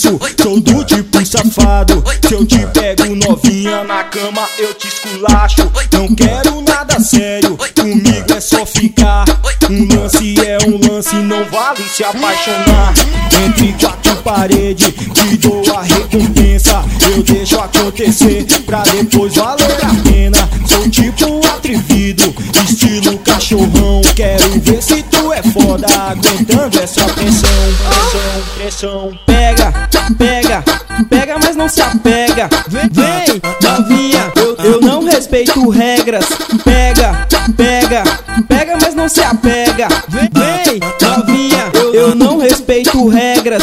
compromisso, sou do tipo safado. Se eu te pego novinha na cama, eu te esculacho. Não quero nada sério, comigo é só ficar. Um lance é um lance, não vale se apaixonar. Entre quatro paredes, te dou a recompensa. Eu deixo acontecer pra depois valer a pena. Sou tipo atrevido, estilo cachorrão. Quero ver se tu é foda aguentando essa pressão. Pressão. Pega, pega, pega, mas não se apega. Vem, novinha, eu não respeito regras. Pega, pega, pega, mas não se apega. Vem, novinha, eu não respeito regras.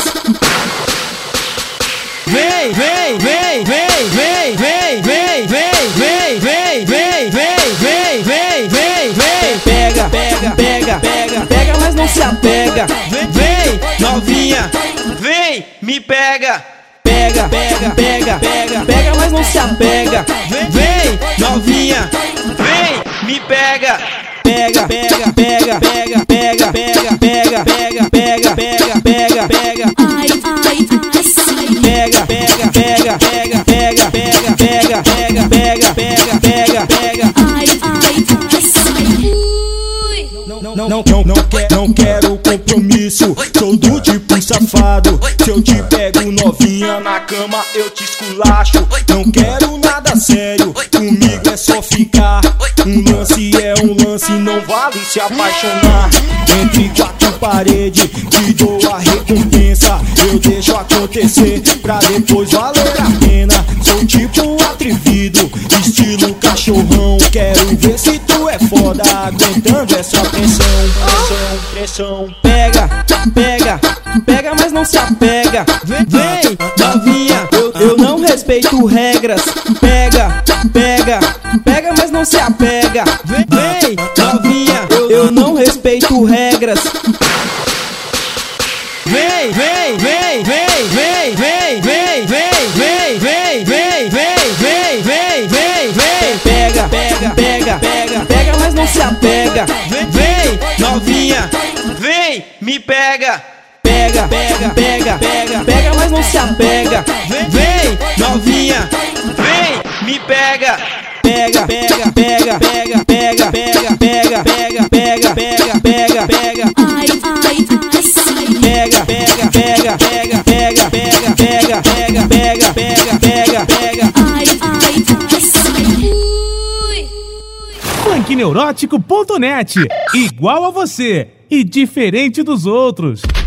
Vem, vem, vem, vem, vem, vem, vem, vem, vem, vem, vem, vem, vem, vem, vem. Pega, pega, pega, pega, pega, mas não se apega. Vem, novinha, vem, me pega. Pega, pega, pega, pega, pega, mas não se apega. Vem, novinha, vem, me pega. Pega, pega, pega, pega, pega, pega, pega, pega, pega, pega, pega, pega. Ai, ai, ai, sim. Pega, pega, pega, pega, pega, pega, pega, pega, pega, pega, pega, pega. Ai, ai, ai, sim. Ui. Não quero compromisso, sou do tipo safado. Se eu te pego novinha na cama, eu te esculacho. Não quero nada sério, comigo é só ficar. Um lance é um lance, não vale se apaixonar. Entre quatro paredes, te dou a recompensa. Eu deixo acontecer pra depois valer a pena. Sou tipo atrevido, estilo cachorrão. Quero ver se tu é foda aguentando essa pressão. Pressão. Pega, pega, pega, mas não se apega. Vem, novinha, eu não respeito regras. Pega, pega, pega, mas não se apega. Vem, novinha, eu não respeito regras. Vem, vem, vem, vem, vem, vem, vem, vem, vem, vem, vem, vem, vem, vem, vem. Pega, pega, pega, pega, pega, mas não se apega. Vem, novinha, vem, me pega. Pega, pega, pega, pega, pega, mas não se apega. Vem, novinha, vem, me pega. Pega, pega, pega, pega, pega, pega, pega, pega, pega, pega, pega, pega. Ai, ai, ai, sim. Pega, pega, pega, pega, pega, pega, pega, pega, pega, pega, pega, pega. Ai, ai, ai, sim. Ui. Funkneurótico.net. Igual a você e diferente dos outros.